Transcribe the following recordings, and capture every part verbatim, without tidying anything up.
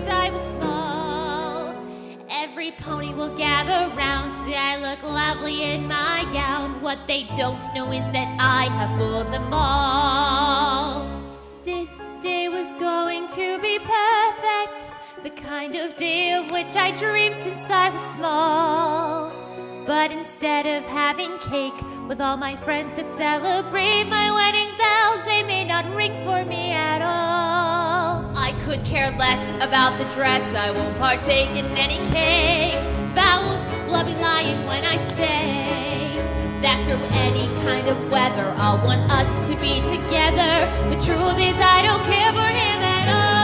since I was small. Every pony will gather round, say I look lovely in my gown. What they don't know is that I have fooled them all. This day was going to be perfect, the kind of day of which I dreamed since I was small. But instead of having cake with all my friends to celebrate my wedding bells, they may not ring for me at all. I could care less about the dress, I won't partake in any cake. Vows, will I be lying when I say that through any kind of weather I'll want us to be together? The truth is I don't care for him at all.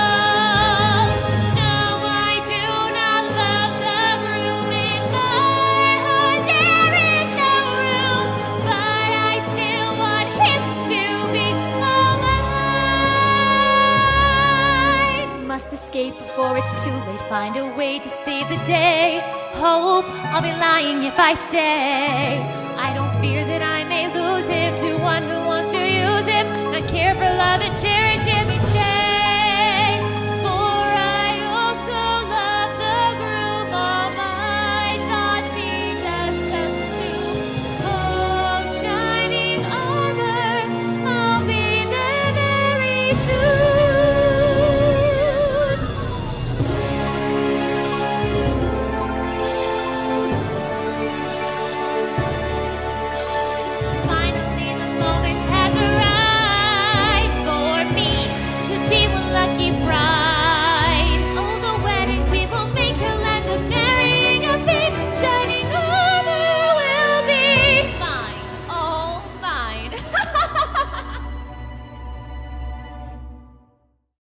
Escape before it's too late, find a way to save the day. Hope I'll be lying if I say I don't fear that I may lose him to one who wants to use him, not care for love and cherish